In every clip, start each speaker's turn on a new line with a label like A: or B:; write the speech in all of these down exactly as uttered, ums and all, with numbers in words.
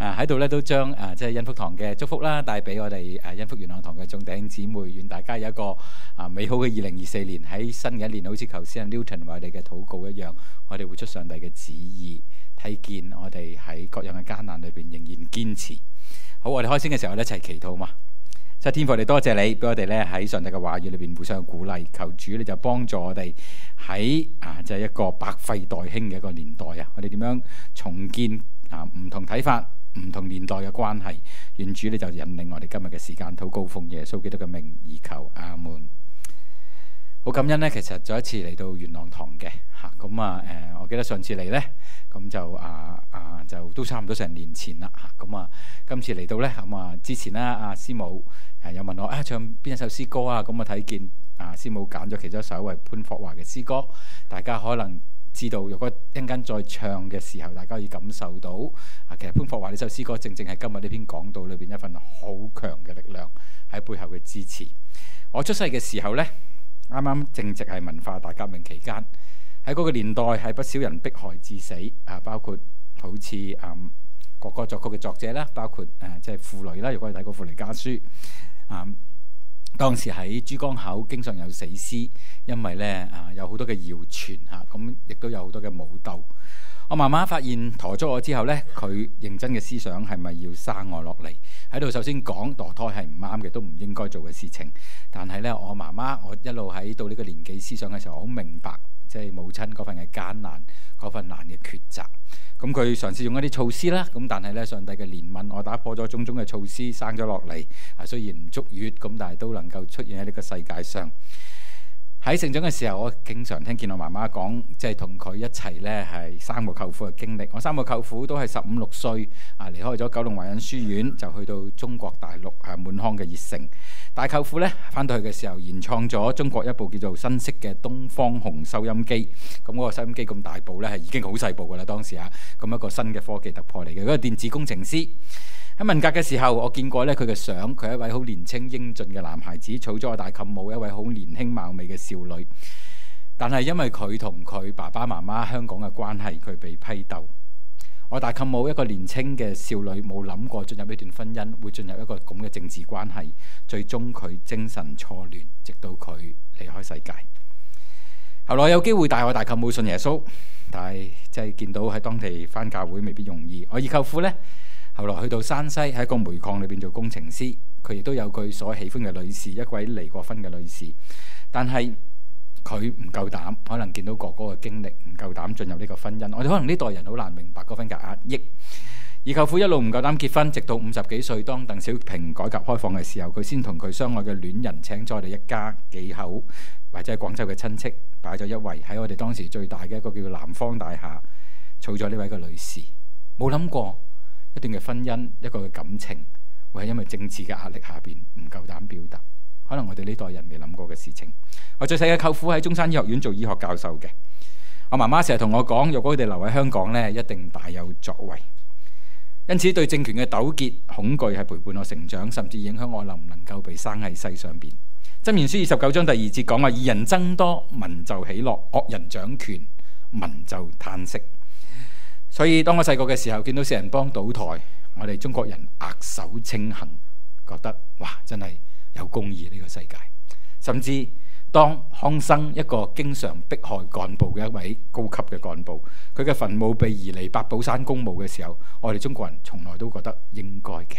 A: 啊喺度咧都將啊即係恩福堂嘅祝福啦帶俾我哋誒恩福元朗堂嘅眾弟兄姊妹，願大家有一個啊美好嘅二零二四年，喺新嘅一年，好似頭先 Newton 為我哋嘅禱告一樣，我哋活出上帝嘅旨意，睇見我哋喺各樣嘅艱難裏邊仍然堅持。好，我哋開聲嘅時候咧一齊祈禱嘛。即係天父，我哋多謝你俾我哋咧喺上帝嘅話語裏邊互相鼓勵，求主你就幫助我哋喺啊就係一個百廢待興嘅一個年代啊，我哋點樣重建啊唔同睇法、唔同年代嘅關係。願主你就引領我哋今日嘅時間，禱告奉耶穌基督嘅名而求，阿門。好感恩呢，其實再一次嚟到元朗堂嘅嚇，咁啊誒、呃，我記得上次嚟呢，咁就啊啊就都差唔多成年前啦嚇，咁啊今次嚟到呢，咁啊之前呢，阿師母誒有問我啊唱邊一首詩歌啊，咁我睇見啊師母揀咗其中一首係潘霍華嘅詩歌，大家可能知道，如果一陣間再唱嘅時候，大家可以感受到啊，其實潘霍華呢首詩歌正正係今日呢篇講道裏邊一份好強嘅力量喺背後嘅支持。我出世嘅時候呢，啱啱正值係文化大革命期間，喺嗰個年代係不少人迫害致死啊，包括好似誒、嗯、國歌作曲嘅作者啦，包括誒即係婦女啦。如果你睇過《婦女家書》啊、嗯，當時喺珠江口經常有死屍，因為咧啊有好多嘅謠傳嚇，咁亦都有好多嘅武鬥。我媽媽發現陀咗我之後呢，佢認真嘅思想係咪要生我落嚟？喺度首先講墮胎係唔啱嘅，都唔應該做嘅事情。但係呢，我媽媽我一路喺到呢個年紀思想嘅時候，好明白即係母親嗰份嘅艱難，嗰份難嘅抉擇。咁佢嘗試用一啲措施啦，咁但係呢，上帝嘅憐憫，我打破咗種種嘅措施，生咗落嚟。啊，雖然唔足月，咁但係都能夠出現喺呢個世界上。喺成長嘅時候，我經常聽見我媽媽講，即係同佢一齊呢係三個舅父嘅經歷。我三個舅父都係十五六歲啊，離開咗九龍華仁書院，就去到中國大陸啊，滿腔嘅熱誠。大舅父呢翻到去嘅時候，研創咗中國一部叫做新式嘅東方紅收音機。咁嗰個收音機咁大部呢，係已經好細部噶啦，當時啊，咁一個新嘅科技突破嚟嘅。嗰個電子工程師。喺文革嘅時候，我見過咧佢嘅相，佢係一位好年青英俊嘅男孩子，娶咗我大舅母一位好年輕貌美嘅少女。但係因為佢同佢爸爸媽媽香港嘅關係，佢被批鬥。我大舅母一個年青嘅少女，冇諗過進入呢段婚姻會進入一個咁嘅政治關係，最終佢精神錯亂，直到佢離開世界。後來有機會帶我大舅母信耶穌，但係即係見到喺當地返教會未必容易。我二舅父呢，後來去到山西喺一個煤礦裏邊做工程師，佢亦都有佢所喜歡嘅女士，一位離過婚嘅女士，但係佢唔夠膽，可能見到哥哥嘅經歷，唔夠膽進入呢個婚姻。我哋可能呢代人好難明白嗰份嘅壓抑。而舅父一路唔夠膽結婚，直到五十幾歲，當鄧小平改革開放嘅時候，佢先同佢相愛嘅戀人請咗我哋一家幾口，或者係廣州嘅親戚擺咗一圍喺我哋當時最大嘅一個叫南方大廈，娶咗呢位嘅女士。冇諗過一段嘅婚姻，一個嘅感情，會係因為政治嘅壓力下邊唔夠膽表達，可能我哋呢代人未諗過嘅事情。我最細嘅舅父喺中山醫學院做醫學教授嘅，我媽媽成日同我講，若果佢哋留喺香港呢，一定大有作為。因此對政權嘅糾結、恐懼係陪伴我成長，甚至影響我能唔能夠被生喺世上邊。箴言書二十九章第二節講話：義人增多，民就喜樂；惡人掌權，民就嘆息。所以當我細個嘅時候，見到四人幫倒台，我哋中國人額手稱幸，覺得哇，真係有公義呢個世界。甚至當康生一個經常迫害幹部嘅一位高級嘅幹部，佢嘅墳墓被移離八寶山公墓嘅時候，我哋中國人從來都覺得應該嘅。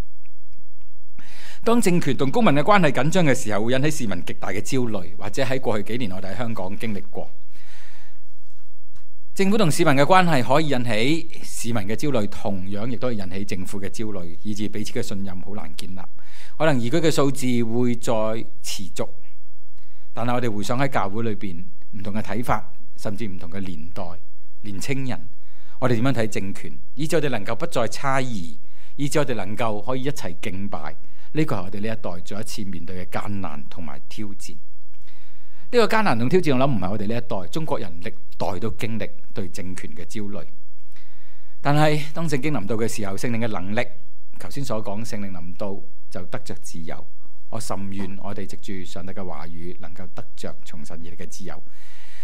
A: 當政權同公民嘅關係緊張嘅時候，會引起市民極大嘅焦慮，或者喺過去幾年我哋喺香港經歷過。政府同市民嘅關係可以引起市民嘅焦慮，同樣亦都係引起政府嘅焦慮，以致彼此嘅信任好難建立。可能移居嘅數字會再持續，但係我哋回想喺教會裏邊唔同嘅睇法，甚至唔同嘅年代、年青人，我哋點樣睇政權，以致我哋能夠不再猜疑，以致我哋能夠可以一齊敬拜。呢個係我哋呢一代再一次面對嘅艱難同埋挑戰。呢個艱難同挑戰，我諗唔係我哋呢一代，中國人歷代都經歷對政權嘅焦慮。但係當聖經臨到嘅時候，聖靈嘅能力，頭先所講聖靈臨到就得着自由。我甚願我哋藉住上帝嘅話語，能夠得着從神而嚟嘅自由。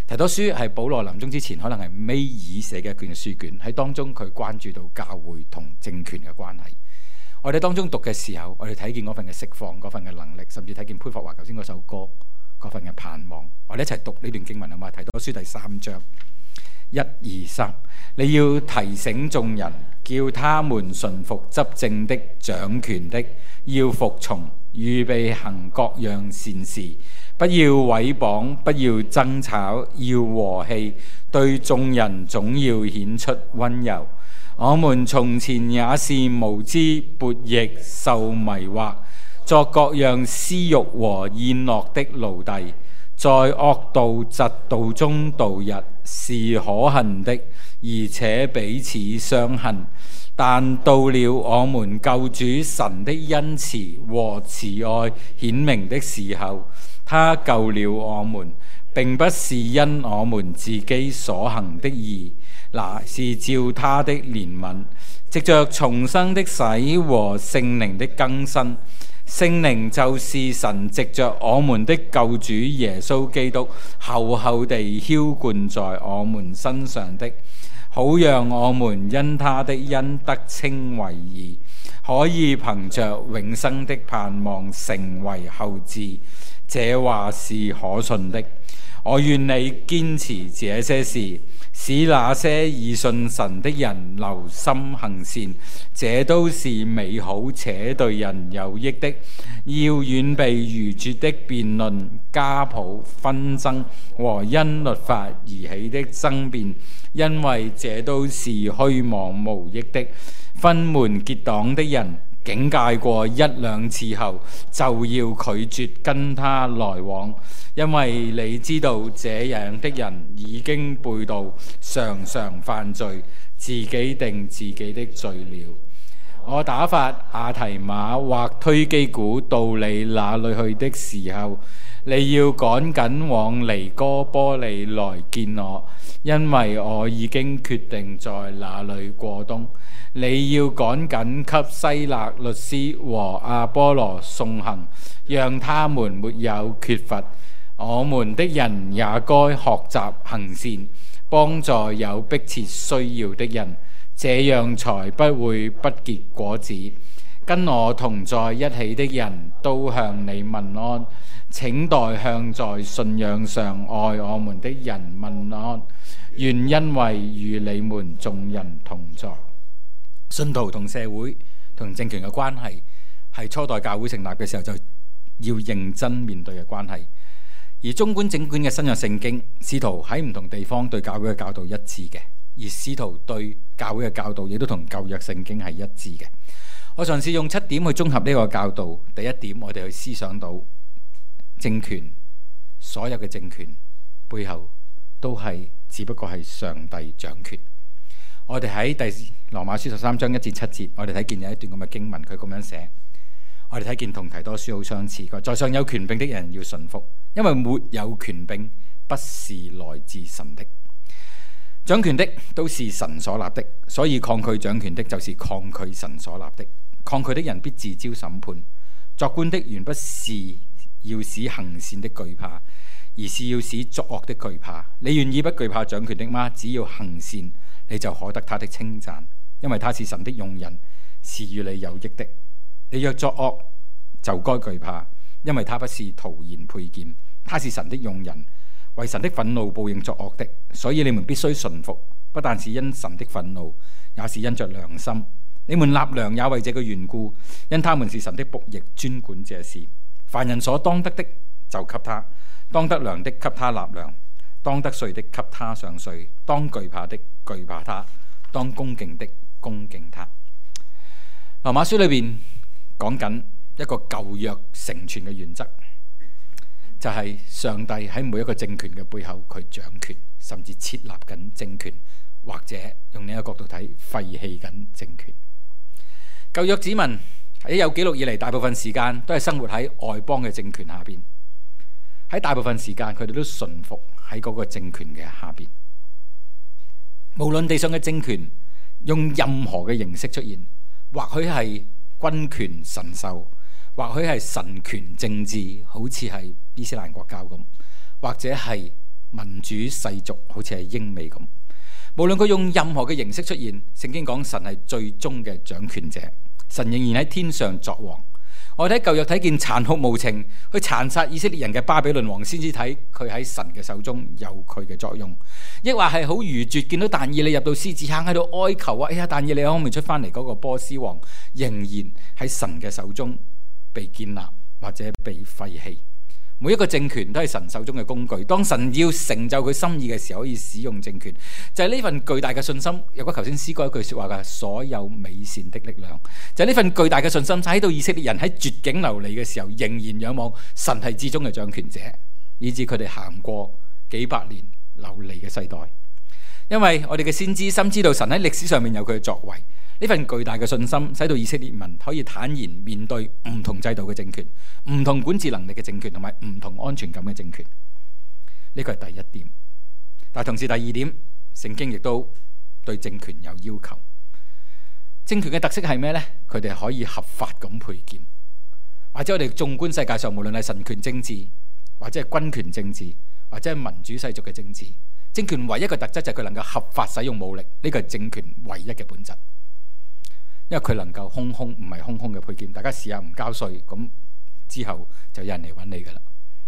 A: 提多書係保羅臨終之前可能係尾二寫嘅一卷書卷，喺當中佢關注到教會同政權嘅關係。我哋當中讀嘅時候，我哋睇見嗰份嘅釋放，嗰份嘅能力，甚至睇見潘霍華頭先嗰首歌嗰份嘅盼望。我哋一齊讀呢段經文好嘛？提多書第三章一二三，你要提醒眾人，叫他們順服執政的、掌權的，要服從，預備行各樣善事，不要毀謗，不要爭吵，要和氣，對眾人總要顯出溫柔。我們從前也是無知悖逆，受迷惑，作各樣私欲和宴樂的奴隸，在惡道嫉妒中度日，是可恨的，而且彼此相恨。但到了我們救主神的恩慈和慈愛顯明的時候，他救了我們，並不是因我們自己所行的義，那是照他的憐憫，藉着重生的洗和聖靈的更新。聖靈就是神藉着我們的救主耶穌基督厚厚地澆灌在我們身上的，好讓我們因他的恩得稱為義，可以憑着永生的盼望成為後嗣。這話是可信的。我願你堅持這些事，使那些已信神的人留心行善，這都是美好且對人有益的。要遠避愚拙的辯論、家譜、紛爭和因律法而起的爭辯，因為這都是虛妄無益的。分門結黨的人，警戒過一兩次後，就要拒絕跟他來往，因為你知道這樣的人已經背道，常常犯罪，自己定自己的罪了。我打發亞提馬或推基古到你那裏去的時候，你要趕緊往尼哥波利來見我，因為我已經決定在那裏過冬。你要趕緊給西勒律師和阿波羅送行，讓他們沒有缺乏。我們的人也該學習行善，幫助有迫切需要的人，這樣才不會不結果子。跟我同在一起的人都向你問安，請代向在信仰上愛我們的人問安。願恩惠與你們眾人同在。信徒同社會同政權嘅關係係初代教會成立嘅時候就要認真面對嘅關係，而縱觀整卷嘅新約聖經，使徒喺唔同地方對教會嘅教導一致嘅，而使徒對教會嘅教導亦都同舊約聖經係一致嘅。我嘗試用七點去綜合呢個教導。第一點，我哋去思想到政權，所有嘅政權背後都係只不過係上帝掌權。我哋喺第羅馬書十三章一至七節，我哋睇見有一段咁嘅經文，佢咁樣寫。我哋睇見同提多書好相似，佢話在上有權柄的人要順服，因為沒有權柄不是來自神的。掌權的都是神所立的，所以抗拒掌權的，就是抗拒神所立的。抗拒的人必自招審判。作官的原不是要使行善的懼怕，而是要使作惡的懼怕。你願意不懼怕掌權的嗎？只要行善，你就可得他的稱讚，因為他是神的用人，是與你有益的。你若作惡，就該懼怕，因為他不是徒然佩劍，他是神的用人，為神的憤怒報應作惡的。所以你們必須順服，不但是因神的憤怒，也是因着良心。你們納糧也為這個緣故，因他們是神的僕役，專管這事。凡人所當得的就給他，當得糧的給他納糧，當得稅的給他上稅，當懼怕的懼怕他，當恭敬的恭敬他。羅馬書裏邊講緊一個舊約成全嘅原則，就係、是、上帝喺每一個政權嘅背後佢掌權，甚至設立緊政權，或者用另一個角度睇，廢棄緊政權。舊約子民喺有記錄以嚟，大部分時間都係生活喺外邦嘅政權下邊，喺大部分時間佢哋都順服喺嗰個政權嘅下邊。無論地上嘅政權用任何嘅形式出現，或許係君權神授，或許係神權政治，好似係伊斯蘭國教咁，或者係民主世俗，好似係英美咁。無論佢用任何嘅形式出現，聖經講神係最終嘅掌權者，神仍然喺天上作王。我哋喺舊約睇見殘酷無情去殘殺以色列人嘅巴比倫王，先至睇佢喺神嘅手中有佢嘅作用。抑或係好愚拙，見到但以理入到獅子坑喺度哀求啊，哎呀，但以理可唔可以出翻嚟？嗰個波斯王仍然喺神嘅手中被建立或者被廢棄。每一個政權都係神手中嘅工具，當神要成就佢心意嘅時候，可以使用政權。就係、是、呢份巨大嘅信心。有個頭先詩歌一句說話嘅，所有美善的力量，就係、是、呢份巨大嘅信心，使到以色列人喺絕境流離嘅時候，仍然仰望神係至終嘅掌權者，以致佢哋行過幾百年流離嘅世代。因為我哋嘅先知深知道神喺歷史上面有佢嘅作為。呢份巨大嘅信心，使到以色列民可以坦然面對唔同制度嘅政權、唔同管治能力嘅政權同埋唔同安全感嘅政權。呢個係第一點。但係同時第二點，聖經亦都對政權有要求。政權嘅特色係咩呢？佢哋可以合法咁配劍，或者我哋縱觀世界上，無論係神權政治，或者係君權政治，或者係民主世俗嘅政治，政權唯一嘅特質就係佢能夠合法使用武力。呢個係政權唯一嘅本質。因為佢能夠空空，唔係空空嘅配劍。大家試下唔交稅，咁之後就有人嚟揾你噶啦。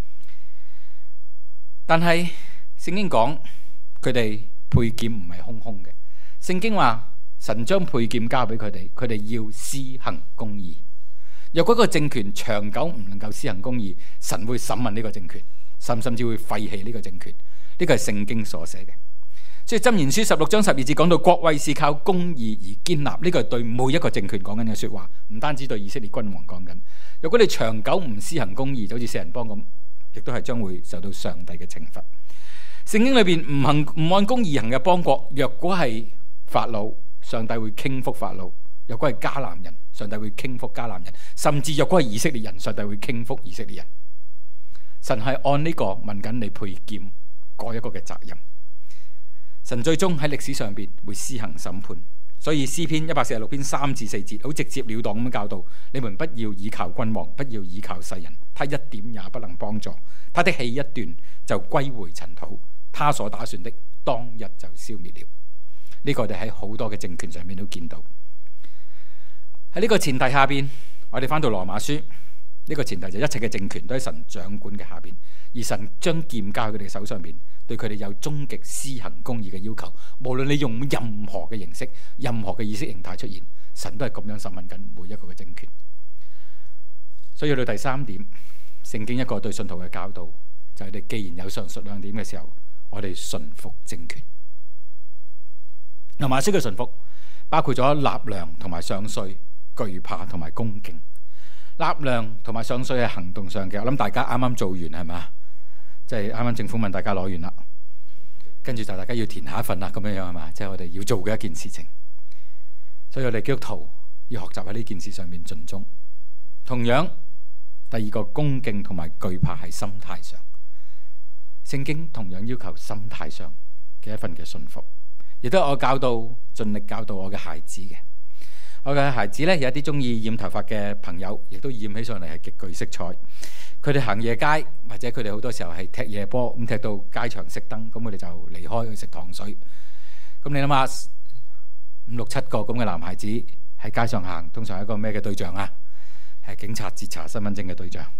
A: 但係聖經講佢哋配劍唔係空空嘅。聖經話神將配劍交俾佢哋，佢哋要施行公義。若果個政權長久唔能夠施行公義，神會審問呢個政權，甚甚至會廢棄呢個政權。呢個係聖經所寫嘅。所以箴言書十六章十二節講到國位是靠公義而建立，呢個係對每一個政權講緊嘅說話，唔單止對以色列君王講緊。如果你長久唔施行公義，就好似四人幫咁，亦都係將會受到上帝嘅懲罰。聖經裏邊唔行唔按公義行嘅邦國，若果係法老，上帝會傾覆法老；若果係迦南人，上帝會傾覆迦南人；甚至若果係以色列人，上帝會傾覆以色列人。神係按呢個問緊你配劍嗰一個嘅責任。神最終喺歷史上邊會施行審判，所以詩篇一百四十六篇三至四節好直接了當咁樣教導：你們不要倚靠君王，不要倚靠世人，他一點也不能幫助，他的氣一斷就歸回塵土，他所打算的當日就消滅了。呢、這個我哋喺好多嘅政權上面都見到。喺呢個前提下邊，我哋翻到羅馬書，呢、這個前提就一切嘅政權都喺神掌管嘅下邊，而神將劍交喺佢哋手上邊。對佢哋有終極施行公義嘅要求，無論你用任何嘅形式、任何嘅意識形態出現，神都係咁樣審問緊每一個嘅政權。所以去到第三點，聖經一個對信徒嘅教導就係、是、你既然有上述兩點嘅時候，我哋順服政權。羅馬書嘅順服包括咗納糧同埋上稅、懼怕同埋恭敬。納糧同埋上稅係行動上嘅，我諗大家啱啱做完係嘛？即係啱啱政府問大家攞完啦，跟住就大家要填下一份啦，咁樣樣係嘛？即係我哋要做嘅一件事情。所以我哋基督徒要學習喺呢件事上面盡忠。同樣，第二個恭敬同埋懼怕係心態上，聖經同樣要求心態上嘅一份嘅信服，亦都係我教導盡力教導我嘅孩子嘅。我嘅孩子咧有一啲中意染頭髮嘅朋友，亦都染起上嚟係極具色彩。佢哋行夜街，或者佢哋好多時候係踢夜波，咁踢到街場熄燈，咁佢哋就離開去食糖水。咁你諗下，五六七個咁嘅男孩子喺街上行，通常係一個咩嘅對象啊？係警察截查身份證嘅對象。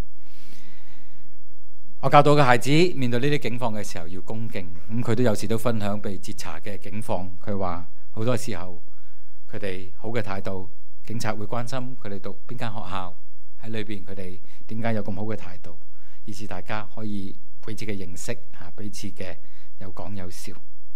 A: 我教導嘅孩子面對呢啲境況嘅時候要恭敬，咁佢都有時都分享被截查嘅境況。佢話好多時候佢哋好嘅態度，警察會關心佢哋讀邊間學校，喺裏邊佢哋點解有咁好嘅態度，以致大家可以彼此嘅認識吓，彼此嘅有講有笑。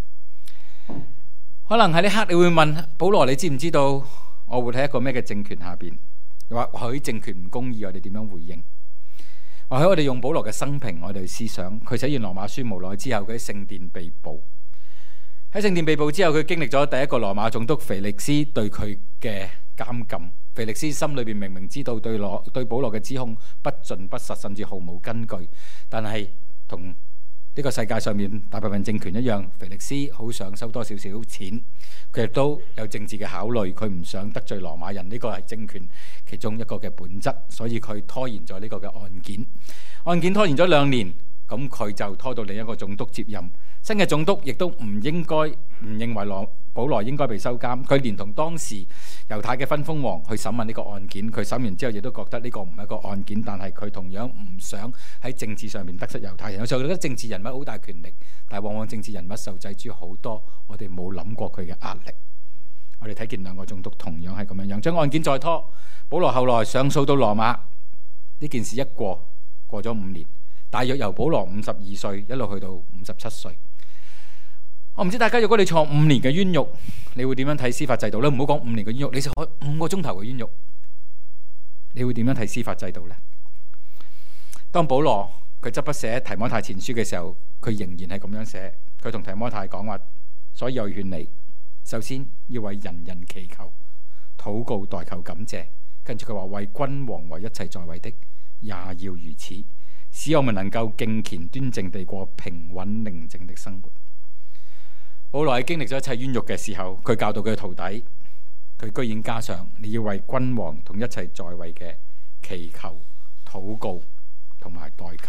A: 可能喺呢刻你會問保羅，你知唔知道我活喺一個咩嘅政權下邊？或許政權唔公義，我哋點樣回應？或許我哋用保羅嘅生平，我哋去思想佢寫完羅馬書無耐之後，佢喺聖殿被捕。喺聖殿被捕之後，佢經歷咗第一個羅馬總督腓力斯對佢嘅監禁。腓力斯心裏邊明明知道對羅對保羅嘅指控不盡不實，甚至毫無根據，但係同呢個世界上面大部分政權一樣，腓力斯好想收多少少錢，佢亦都有政治嘅考慮，佢唔想得罪羅馬人，呢個係政權其中一個嘅本質，所以佢拖延咗呢個嘅案件。案件拖延咗兩年， 咁佢就拖到另一個總督接任。新嘅總督亦都唔應該唔認為羅保羅應該被收監，佢連同當時猶太嘅分封王去審問呢個案件，佢審完之後亦都覺得呢個唔係一個案件，但係佢同樣唔想喺政治上面得失猶太人。有時候覺得政治人物好大權力，但係往往政治人物受制於好多我哋冇諗過佢嘅壓力。我哋睇見兩個總督同樣係咁樣樣，將案件再拖。保羅後來上訴到羅馬，呢件事一過過咗五年，大約由保羅五十二歲一路去到五十七歲。我唔知大家如果你坐五年嘅冤獄，你會點樣睇司法制度呢？唔好講五年嘅冤獄，你坐五個鐘頭嘅冤獄，你會點樣睇司法制度呢？當保羅佢執筆寫提摩太前書嘅時候，佢仍然係咁樣寫。佢同提摩太講話，所以我勸你，首先要為人人祈求、禱告、代求、感謝。跟住佢話，為君王為一切在位的也要如此，使我們能夠敬虔端正地過平穩寧靜的生活。保羅喺經歷咗一切冤獄嘅時候，佢教導佢嘅徒弟，佢居然加上你要為君王同一切在位嘅祈求、禱告同埋代求。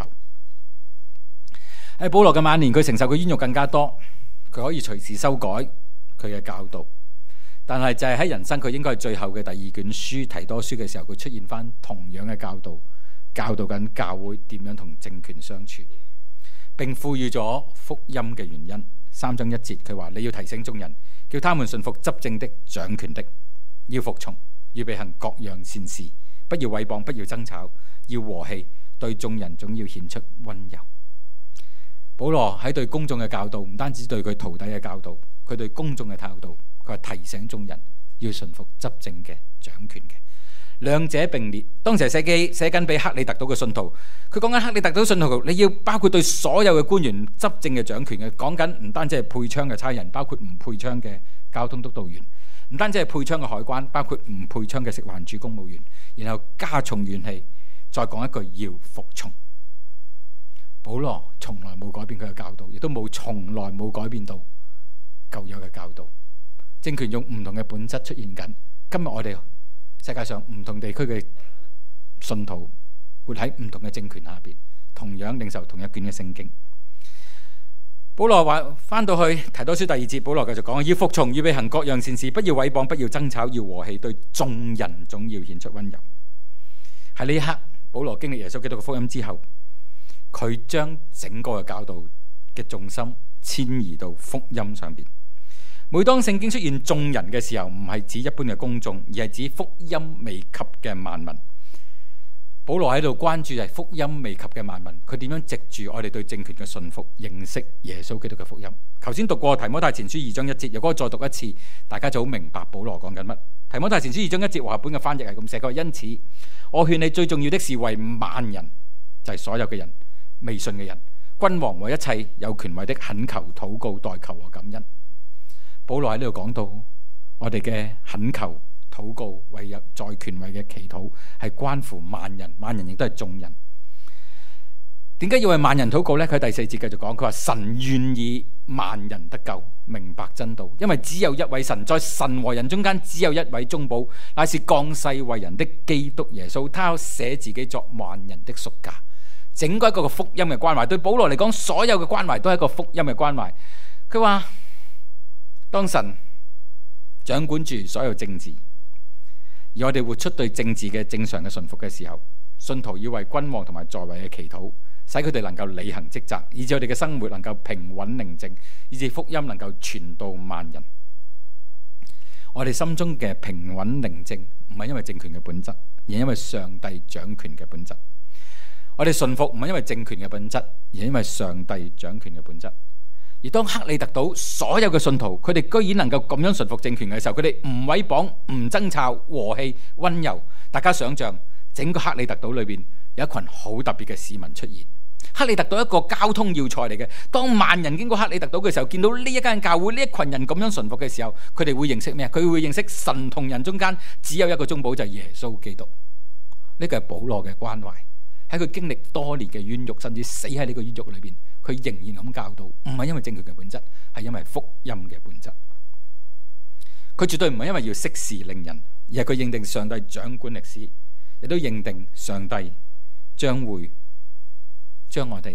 A: 喺保羅嘅晚年，佢承受嘅冤獄更加多，佢可以隨時修改佢嘅教導，但係就係喺人生佢應該係最後嘅第二卷書提多書嘅時候，佢出現翻同樣嘅教導，教導緊教會點樣同政權相處，並賦予咗福音嘅原因。三章一節佢話，你要提醒眾人，叫他們順服執政的、掌權的，要服從，預備行各樣善事，不要毀謗，不要爭吵，要和氣，對眾人總要顯出溫柔。保羅喺對公眾嘅教導，唔單止對佢徒弟嘅教導，佢對公眾嘅態度，佢係提醒眾人要順服執政嘅、掌權嘅，兩者並列。當時係寫記寫緊俾克里特島嘅信徒，佢講緊克里特島信徒，你要包括對所有嘅官員、執政嘅、掌權嘅，講緊唔單止係配槍嘅差人，包括唔配槍嘅交通督導員，唔單止係配槍嘅海關，包括唔配槍嘅食環署公務員，然後加重語氣，再講一句要服從。保羅從來冇改變佢嘅教導，亦都冇從來冇改變到舊有嘅教導。政權用唔同嘅本質出現緊。今日我哋世界上唔同地區嘅信徒活喺唔同嘅政權下邊，同樣領受同一卷嘅聖經。保羅話翻到去提多書第二節，保羅繼續講，要服從，預備行各樣善事，不要毀謗，不要爭吵，要和氣，對眾人總要顯出溫柔。喺呢一刻，保羅經歷耶穌基督嘅福音之後，佢將整個嘅教導嘅重心遷移到福音上邊。每當聖經出現眾人嘅時候，唔係指一般嘅公眾，而係指福音未及嘅萬民。保羅喺度關注係福音未及嘅萬民，佢點樣藉住我哋對政權嘅信服，認識耶穌基督嘅福音。頭先讀過提摩太前書二章一節，如果再讀一次，大家就好明白保羅講緊乜。提摩太前書二章一節和合本嘅翻譯係咁寫，佢話，因此我勸你最重要的是為萬人，就係、是、所有嘅人，未信嘅人，君王為一切有權位的懇求、禱告、代求和感恩。保羅喺呢度講到，我哋嘅懇求、禱告、為有在權位嘅祈禱，係關乎萬人，萬人亦都係眾人。點解要為萬人禱告呢？佢第四節繼續講，佢話神願意萬人得救，明白真道，因為只有一位神，在神和人中間只有一位中保，乃是降世為人的基督耶穌，他有捨自己作萬人的贖價。整個一個個福音嘅關懷，對保羅嚟講，所有嘅關懷都係一個福音嘅關懷。佢話當神掌管住所有政治，而我哋活出對政治嘅正常嘅順服嘅時候，信徒要為君王同埋在位嘅祈禱，使佢哋能夠履行職責，以致我哋嘅生活能夠平穩寧靜，以致福音能夠傳到萬人。我哋心中嘅平穩寧靜唔係因為政權嘅本質，而係因為上帝掌權嘅本質。我哋順服唔係因為政權嘅本質，而係因為上帝掌權嘅本質。而當克里特島所有嘅信徒，佢哋居然能夠咁樣順服政權嘅時候，佢哋唔毀謗、唔爭吵、和氣、溫柔。大家想象整個克里特島裏邊有一群好特別嘅市民出現。克里特島一個交通要塞嚟嘅，當萬人經過克里特島嘅時候，見到呢一間教會呢一群人咁樣順服嘅時候，佢哋會認識咩啊？佢會認識神同人中間只有一個中保，就係耶穌基督。呢個係保羅嘅關懷。喺佢經歷多年嘅冤獄，甚至死喺呢個冤獄裏邊，佢仍然咁教導，唔係因為政權嘅本質，係因為福音嘅本質。佢絕對唔係因為要息事寧人，而係佢認定上帝掌管歷史，亦都認定上帝將會將我哋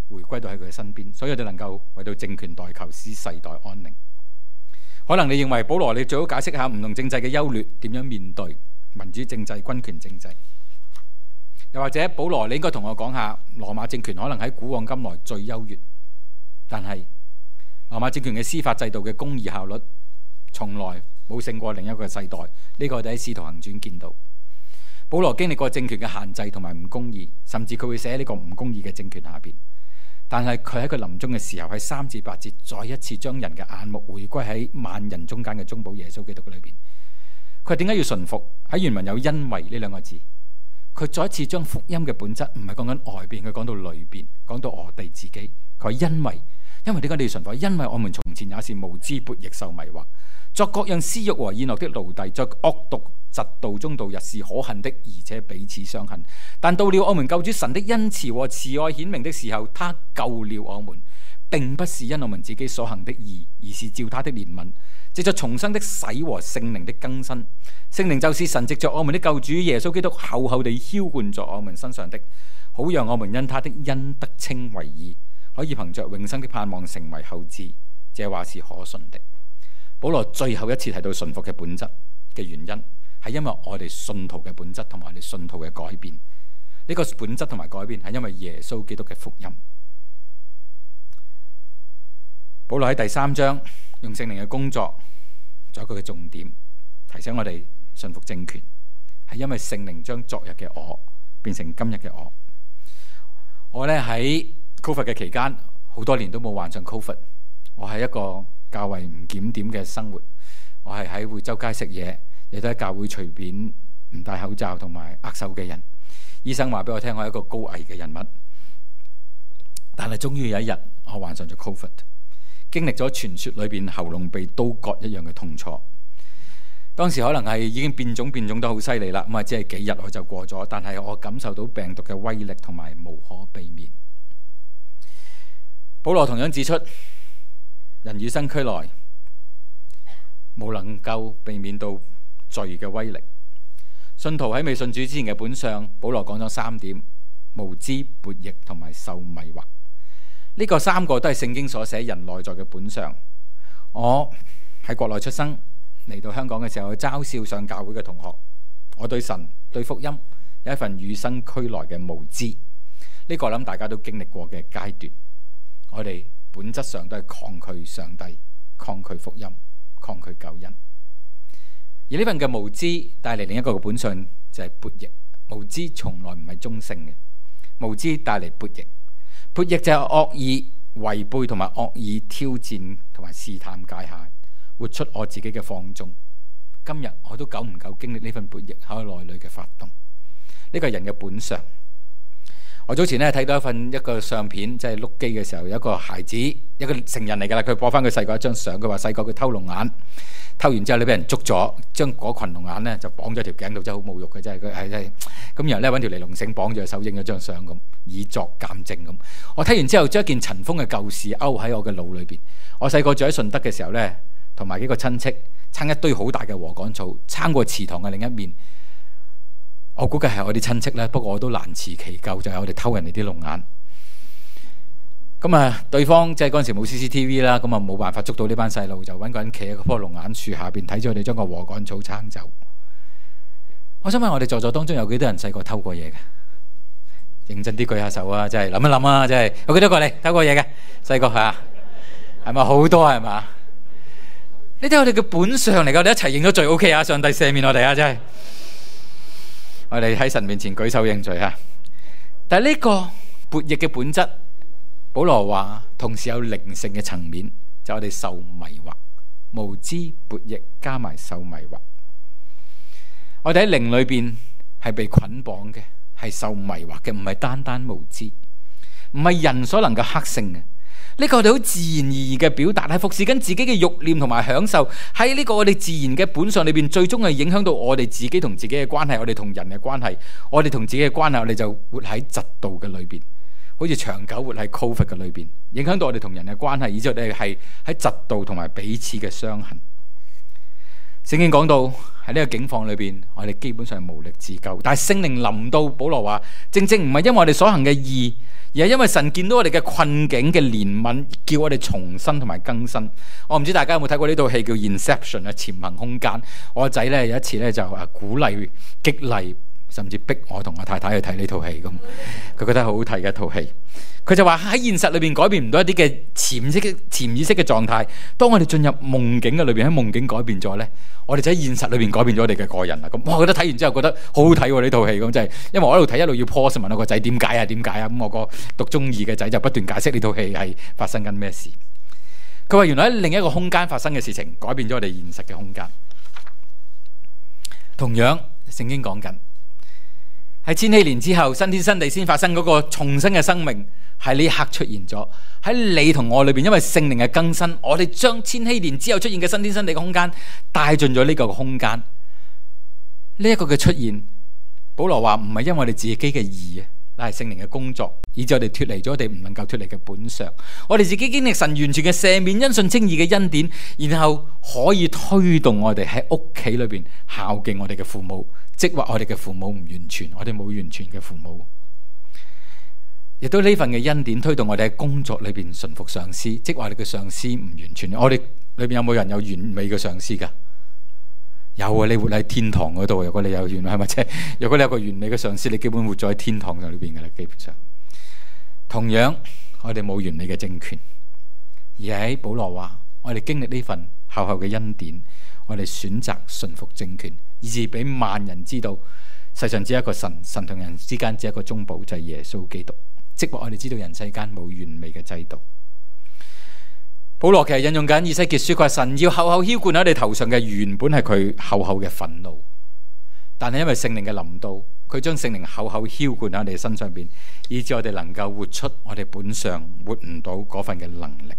A: 回歸到喺佢嘅身邊，所以我哋能夠為到政權代求，使世代安寧。可能你認為保羅，你最好解釋下唔同政制嘅優劣，點樣面對民主政制、君權政制？又或者保羅，你應該同我講下羅馬政權可能喺古往今來最優越，但係羅馬政權嘅司法制度嘅公義效率從來冇勝過另一個世代。呢個我哋喺《使徒行傳》見到保羅經歷過政權嘅限制同埋唔公義，甚至佢會寫喺呢個唔公義嘅政權下邊。但係佢喺佢臨終嘅時候，喺三至八節再一次將人嘅眼目回歸喺萬人中間嘅中保耶穌基督嘅裏邊。佢點解要順服？喺原文有因為呢兩個字。佢再一次將福音嘅本質唔係講緊外邊，佢講到裏邊，講到我哋自己。佢話因為，因為點解你要順服？因為我們從前也是無知悖逆受迷惑，作各樣私欲和宴樂的奴隸，在惡毒嫉妒中度日，是可恨的，而且彼此相恨。但到了我們救主神的恩慈和慈愛顯明的時候，他救了我們，並不是因我們自己所行的義，而是照他的憐憫，藉着重生的洗和聖靈的更新。聖靈就是神藉着我們的救主耶穌基督厚厚地澆灌在我們身上的，好讓我們因他的恩得稱為義，可以憑着永生的盼望成為後嗣。這話是可信的。保羅最後一次提到順服嘅本質嘅原因，係因為我哋信徒嘅本質同埋我哋信徒嘅改變。呢、這個本質同埋改變係因為耶穌基督嘅福音。保羅喺第三章用聖靈嘅工作做一個嘅重點，提醒我哋順服政權，係因為聖靈將昨日嘅我變成今日嘅我。我咧喺 Covid 嘅期間，好多年都冇患上 Covid。我係一個較為唔檢點嘅生活，我係喺會周街食嘢，亦都喺教會隨便唔戴口罩同埋握手嘅人。醫生話俾我聽，我係一個高危嘅人物。但係終於有一日，我患上咗 Covid， 經歷咗傳說裏邊喉嚨被刀割一樣嘅痛楚。當時可能係已經變種變種得好犀利啦，咁啊只係幾日我就過咗，但係我感受到病毒嘅威力同埋無可避免。保羅同樣指出，人與生俱來冇能夠避免到罪嘅威力。信徒喺未信主之前嘅本相，保羅講咗三點：無知、悖逆同埋受迷惑。呢、這個三個都係聖經所寫人內在嘅本相。我喺國內出生，嚟到香港嘅時候，嘲笑上教會嘅同學，我對神對福音有一份與生俱來嘅無知。呢、這個我諗大家都經歷過嘅階段，我哋本質上都係抗拒上帝、抗拒福音、抗拒救恩。而呢份嘅無知帶嚟另一個嘅本相就係悖逆。無知從來唔係中性嘅，無知帶嚟悖逆。悖逆就係惡意違背同埋惡意挑戰同埋試探界限，活出我自己嘅放縱。今日我都久唔久經歷呢份悖逆喺我內裏嘅發動，呢個係人嘅本相。我早前咧睇到一份一個相片，即係碌機嘅時候，有一個孩子，一個成人嚟噶啦，佢播翻佢細個一張相，佢話細個佢偷龍眼，偷完之後你俾人捉咗，將嗰群龍眼咧就綁咗條頸度，真係好侮辱嘅，真係佢係真係咁。然後咧揾條尼龍繩綁住手，影咗張相咁，以作鑑證咁。我睇完之後，將一件塵封嘅舊事勾喺我嘅腦裏邊。我細個住喺順德嘅時候咧，同埋幾個親戚撐一堆好大嘅禾稈草，撐過祠堂嘅另一面。我估計係我啲親戚咧，不過我都難辭其咎，就係、是、我哋偷人哋啲龍眼。咁啊，對方即係嗰陣時冇 C C T V 啦，咁啊冇辦法捉到呢班細路，就揾個人企喺嗰棵龍眼樹下邊睇住我哋將個禾稈草撐走。我想問我哋在座當中有幾多人細個偷過嘢嘅？認真啲舉下手啊！真係諗一諗啊！真係有幾多個你偷過嘢嘅？細個係啊，係咪好多係嘛？呢啲我哋嘅本相嚟㗎，我哋一齊認咗罪 O K 啊！上帝赦免我哋啊！真係。我哋喺神面前舉手認罪啊！但係呢個悖逆嘅本質，保羅話同時有靈性嘅層面，就我哋受迷惑、無知、悖逆加埋受迷惑。我哋喺靈裏邊係被捆綁嘅，係受迷惑嘅，唔係單單無知，唔係人所能夠克勝嘅。呢個我哋好自然而然嘅表達，係服侍緊自己嘅慾念同埋享受，喺呢個我哋自然嘅本相裏邊，最終係影響到我哋自己同自己嘅關係，我哋同人嘅關係，我哋同自己嘅關係，我哋就活喺嫉妒嘅裏邊，好似長久活喺 Covid 嘅裏邊，影響到我哋同人嘅關係，以至我哋係喺嫉妒同埋彼此嘅傷痕。聖經講到喺呢個境況裏邊，我哋基本上無力自救。但係聖靈臨到，保羅話正正唔係因為我哋所行嘅義，而係因為神見到我哋嘅困境嘅憐憫，叫我哋重生同埋更新。我唔知大家有冇睇過呢套戲叫 Inception 啊，潛行空間。我個仔咧有一次咧就啊鼓勵激勵，甚至逼我同我太太去睇呢套戲，咁佢覺得好好睇嘅一套戲。佢就話喺現實裏邊改變唔到一啲嘅潛意識潛意識嘅狀態，當我哋進入夢境嘅裏邊，喺夢境改變咗咧，我哋就喺現實裏邊改變咗我哋嘅個人啦。咁我覺得睇完之後覺得好好睇喎呢套戲，咁就係因為我一路睇一路要 pause 問我個仔點解啊點解啊，咁我個讀中二嘅仔就不斷解釋呢套戲係發生緊咩事。佢話原來喺另一個空間發生嘅事情改變咗我哋現實嘅空間。同樣聖經講緊喺千禧年之後新天新地先發生嗰個重生嘅生命，喺呢一刻出現咗喺你同我裏邊，因為聖靈嘅更新，我哋將千禧年之後出現嘅新天新地嘅空間帶進咗呢個空間。呢、這、一個嘅出現，保羅話唔係因為我哋自己嘅義啊，乃係聖靈嘅工作，以致我哋脫離咗我哋唔能夠脫離嘅本相。我哋自己經歷神完全嘅赦免、因信稱義嘅恩典，然後可以推動我哋喺屋企裏邊孝敬我哋嘅父母。即或我哋嘅父母唔完全，我哋冇完全嘅父母，亦都呢份嘅恩典推動我哋喺工作裏邊順服上司。即話我哋嘅上司唔完全，我哋裏邊有冇人有完美嘅上司噶？有啊，你活喺天堂嗰度。如果你有完美，係咪啫？如果你有個完美嘅上司，你基本活咗喺天堂裏邊噶啦。基本上，同樣我哋冇完美嘅政權，而喺保羅話，我哋經歷呢份厚厚嘅恩典，我哋選擇順服政權，以致俾萬人知道世上只有一個神，神同人之間只有一個中保，就係耶穌基督。即或我哋知道人世間冇完美嘅制度。保羅其實引用緊以西結書，佢話神要厚厚澆灌喺我哋頭上嘅，原本係佢厚厚嘅憤怒，但係因為聖靈嘅臨到，佢將聖靈厚厚澆灌喺我哋身上邊，以致我哋能夠活出我哋本上活唔到嗰份嘅能力。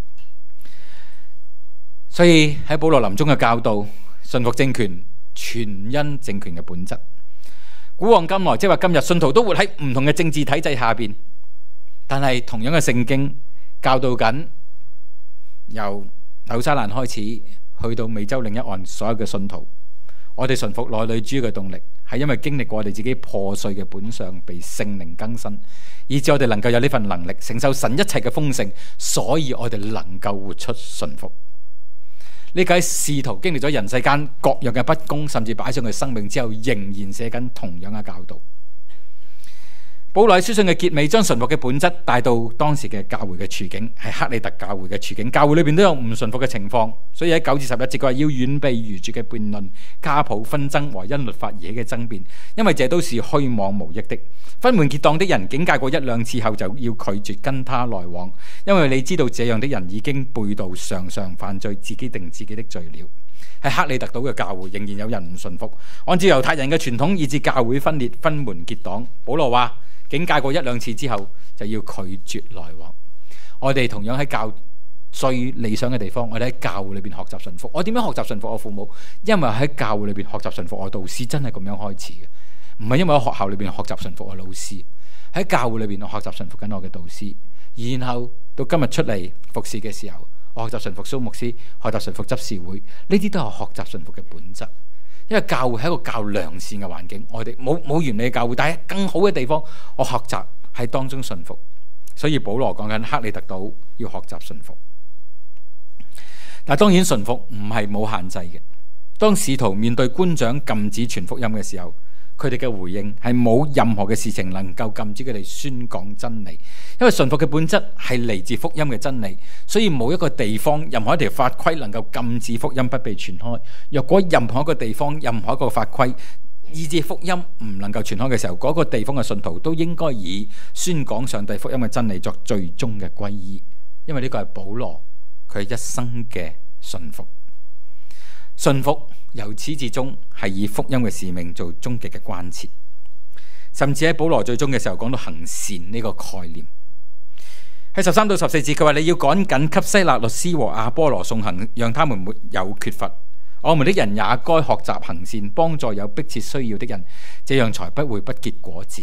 A: 所以喺保羅臨終嘅教導，順服政權全因政權嘅本質。古往今來，即係話今日信徒都活喺唔同嘅政治體制下邊，但係同樣嘅聖經教導緊，由紐西蘭開始去到美洲另一岸所有嘅信徒，我哋順服內裏主嘅動力，係因為經歷過我哋自己破碎嘅本相被聖靈更新，以致我哋能夠有呢份能力承受神一切嘅豐盛，所以我哋能夠活出順服。呢個喺使徒經歷咗人世間各樣嘅不公，甚至擺上佢生命之後，仍然寫緊同樣嘅教導。保羅喺書信嘅結尾，將順服嘅本質帶到當時嘅教會嘅處境，係克里特教會嘅處境。教會裏邊都有唔順服嘅情況，所以喺九至十一節佢話要遠避愚拙嘅辯論、家譜紛爭和因律法而起嘅爭辯，因為這都是虛妄無益的。分門結黨的人，警戒過一兩次後，就要拒絕跟他來往，因為你知道這樣的人已經背道，常常犯罪，自己定自己的罪了。喺克里特島嘅教會仍然有人唔順服，按照猶太人嘅傳統，以致教會分裂、分門結黨。保羅話警戒過一兩次之後，就要拒絕來往。我哋同樣喺教最理想嘅地方，我哋喺教會裏邊學習順服。我點樣學習順服我父母？因為喺教會裏邊學習順服我導師，真係咁樣開始嘅，唔係因為喺學校裏邊學習順服我老師。喺教會裏邊我學習順服緊我嘅導師，然後到今日出嚟服侍嘅時候，我學習順服蘇牧師，學習順服執事會，呢啲都係學習順服嘅本質。因為教會係一個較良善嘅環境，我哋冇冇完美嘅教會，但係更好嘅地方，我學習喺當中順服。所以保羅講緊克里特島要學習順服。但係當然順服唔係冇限制嘅。當使徒面對官長禁止傳福音嘅時候，佢哋嘅回應係冇任何嘅事情能夠禁止佢哋宣講真理，因為順服嘅本質係嚟自福音嘅真理，所以冇一個地方任何一條法規能夠禁止福音不被傳開。若果任何一個地方任何一個法規以致福音唔能夠傳開嘅時候，嗰個地方嘅信徒都應該以宣講上帝福音嘅真理作最終嘅歸依，因為呢個係保羅佢一生嘅順服。順服由始至終係以福音嘅使命做終極嘅關切，甚至喺保羅最終嘅時候講到行善呢個概念。喺十三到十四節佢話，你要趕緊給西拉律師和亞波羅送行，讓他們沒有缺乏。我們的人也該學習行善，幫助有迫切需要的人，這樣才不會不結果子。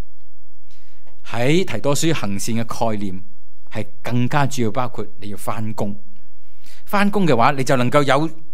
A: 喺提多書行善嘅概念係更加主要，包括你要翻工。翻工嘅話，你就能夠有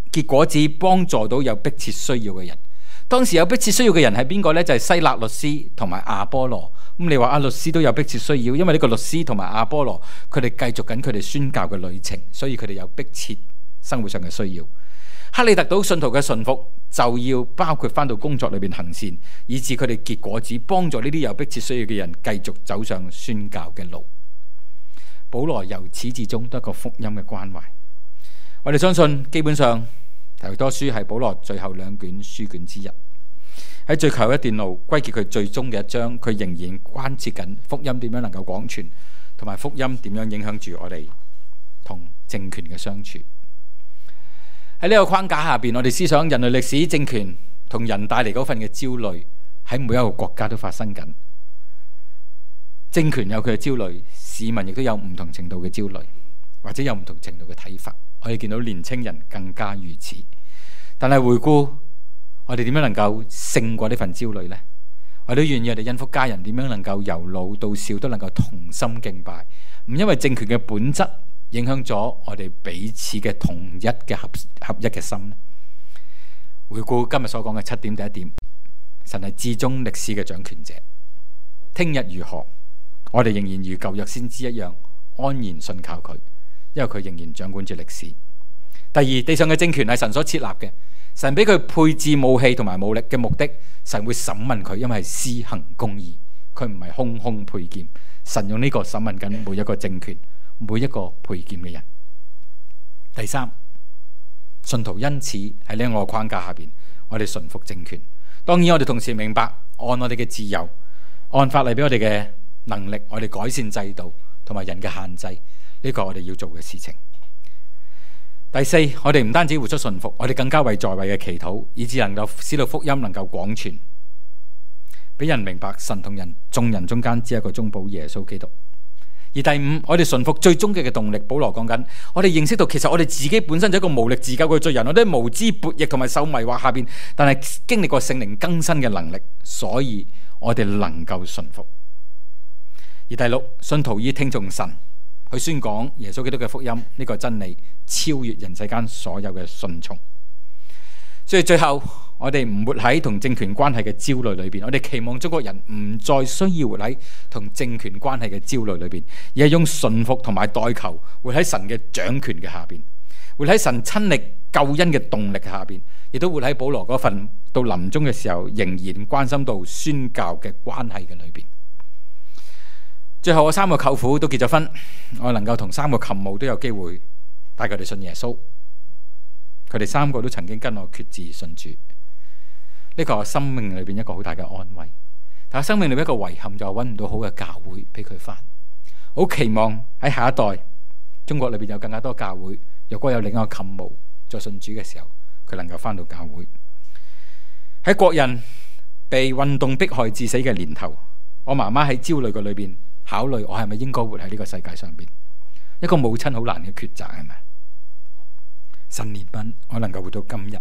A: 結果子，幫助到有迫切需要嘅人。當時有迫切需要嘅人係邊個呢？就係西勒律師同埋亞波羅。咁你話阿律師都有迫切需要，因為呢個律師同埋亞波羅佢哋繼續緊佢哋宣教嘅旅程，所以佢哋有迫切生活上嘅需要。克里特島信徒嘅順服就要包括翻到工作裏邊行善，以致佢哋結果子，幫助呢啲有迫切需要嘅人繼續走上宣教嘅路。保羅由始至終都係一個福音嘅關懷。我哋相信基本上提多書係保羅最後兩卷書卷之一，喺最後一段路歸結佢最終嘅一章，佢仍然關切緊福音點樣能夠廣傳，同埋福音點樣影響住我哋同政權嘅相處。喺呢個框架下邊，我哋思想人類歷史政權同人帶嚟嗰份嘅焦慮喺每一個國家都發生緊。政權有佢嘅焦慮，市民亦都有唔同程度嘅焦慮，或者有唔同程度嘅睇法。我哋見到年青人更加如此。但係回顧我哋點樣能夠勝過呢份焦慮呢？我哋都願意我哋恩福家人點樣能夠由老到少都能夠同心敬拜，唔因為政權嘅本質影響咗我哋彼此嘅同一嘅合合一嘅心。回顧今日所講嘅七點，第一點，神係至終歷史嘅掌權者。聽日如何，我哋仍然如舊約先知一樣安然信靠佢，因為佢仍然掌管住歷史。第二，地上嘅政權係神所設立嘅，神俾佢配置武器同埋武力嘅目的，神會審問佢，因為係施行公義，佢唔係空空配劍。神用呢個審問緊每一個政權，每一個配劍嘅人。第三，信徒因此喺呢個框架下邊，我哋順服政權。當然我哋同時明白，按我哋嘅自由，按法例俾我哋嘅能力，我哋改善制度同埋人嘅限制，呢個我哋要做嘅事情。第四，我哋唔單止活出順服，我哋更加為在位嘅祈禱，以致能夠使到福音能夠廣傳，俾人明白神同人眾人中間只係一個中保耶穌基督。而第五，我哋順服最終極嘅動力，保羅講緊，我哋認識到其實我哋自己本身就係一個無力自救嘅罪人，我哋喺無知悖逆同埋受迷惑下邊，但係經歷過聖靈更新嘅能力，所以我哋能夠順服。而第六，信徒以聽從神去宣講耶穌基督嘅福音，呢、這個真理超越人世間所有嘅順從。所以最後，我哋唔活喺同政權關係嘅焦慮裏邊，我哋期望中國人唔再需要活喺同政權關係嘅焦慮裏邊，而係用順服同埋代求活喺神嘅掌權嘅下邊，活喺神親力救恩嘅動力下邊，亦都活喺保羅嗰份到臨終嘅時候仍然關心到宣教嘅關係嘅裏邊。最後我三個舅父都結咗婚，我能夠同三個舅母都有機會帶佢哋信耶穌，佢哋三個都曾經跟我決志信主，呢個係我生命裏邊一個好大嘅安慰。但係生命裏邊一個遺憾就係揾唔到好嘅教會俾佢返。好期望喺下一代中國裏邊有更加多教會，若果有另一個舅母再信主嘅時候，佢能夠返到教會。喺國人被運動迫害致死嘅年頭，我媽媽喺焦慮嘅裏邊考慮我係咪應該活喺呢個世界上邊。一個母親好難嘅抉擇，係咪？神憐憫我能夠活到今日。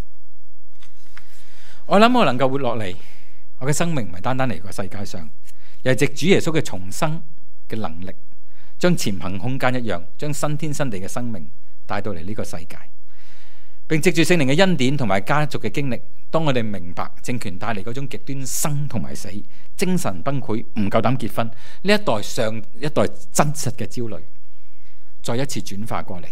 A: 我諗我能夠活落嚟，我嘅生命唔係單單嚟個世界上，而係藉主耶穌嘅重生嘅能力，將潛行空間一樣，將新天新地嘅生命帶到嚟呢個世界，並藉住聖靈嘅恩典同埋家族嘅經歷，當我哋明白政權帶嚟嗰種極端生同埋死、精神崩潰、唔夠膽結婚呢一代上一代真實嘅焦慮，再一次轉化過嚟，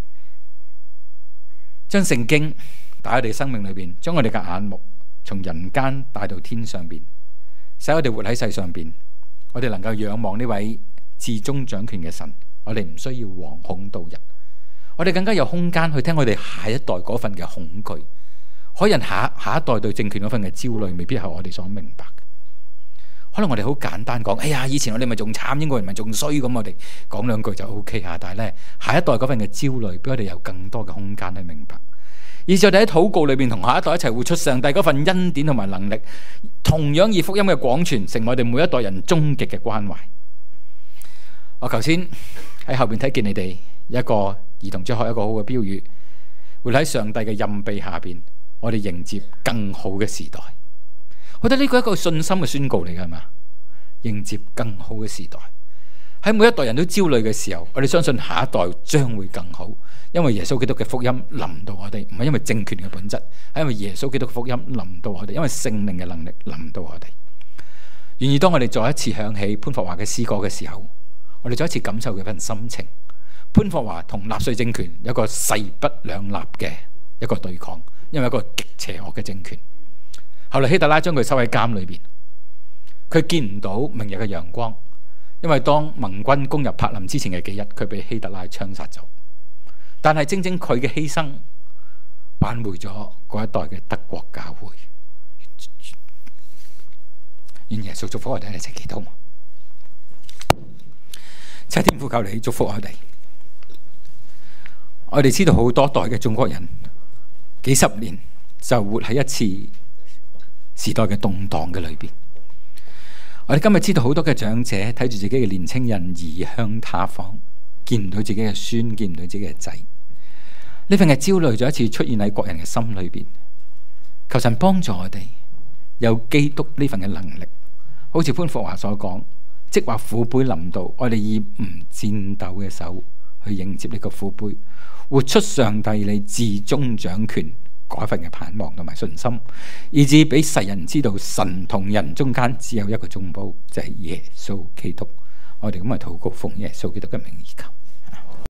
A: 將聖經帶喺我哋生命裏邊，將我哋嘅眼目從人間帶到天上邊，使我哋活喺世上邊，我哋能夠仰望呢位至終掌權嘅神，我哋唔需要惶恐度日，我哋更加有空間去聽我哋下一代嗰份嘅恐懼。可能下下一代對政權嗰份嘅焦慮，未必係我哋所明白。可能我哋好簡單講，哎呀，以前我哋咪仲慘，英國人咪仲衰，咁我哋講兩句就 O K 吓。但係咧，下一代嗰份嘅焦慮，俾我哋有更多嘅空間去明白。而且我哋喺禱告裏邊，同下一代一齊活出上帝嗰份恩典同埋能力，同樣以福音嘅廣傳，成為我哋每一代人終極嘅關懷。我頭先喺後邊睇見你哋一個兒童主學一個好嘅標語，活喺上帝嘅蔭庇下邊，我哋迎接更好嘅時代。我覺得呢個係一個信心嘅宣告嚟嘅，係嘛？迎接更好嘅時代。 喺每一代人都焦慮嘅時候，我哋相信下一代將會更好，因為耶穌基督嘅福音臨到我哋，唔係因為政權嘅本質，係因為耶穌基督嘅福音臨到我哋，因為聖靈嘅能力臨到我哋。願意當我哋再一次響起潘霍華嘅詩歌嘅時候，我哋再一次感受佢份心情。潘霍華同納粹政權有一個勢不兩立嘅一個對抗，因為一個極邪惡嘅政權。後來希特拉將佢收喺監裏邊，佢見唔到明日嘅陽光，因為當盟軍攻入柏林之前嘅幾日，佢被希特拉槍殺咗。但係正正佢嘅犧牲挽回咗嗰一代嘅德國教會。願耶穌祝福我哋，一齊祈禱。七天父，求你祝福我哋。我哋知道好多代嘅中國人幾十年就活喺一次時代嘅動盪嘅裏邊。我哋今日知道好多嘅長者睇住自己嘅年青人移鄉他方，見唔到自己嘅孫，見唔到自己嘅仔，呢份嘅焦慮再一次出現喺國人嘅心裏邊。求神幫助我哋有基督呢份嘅能力，好似潘霍華所講，即話苦杯臨到，我哋以唔顫抖嘅手去迎接呢個苦杯，活出上帝你至終掌權嗰份嘅盼望同埋信心，以致俾世人知道神同人中間只有一個中保，就係耶穌基督。我哋咁嚟禱告，奉耶穌基督嘅名而求。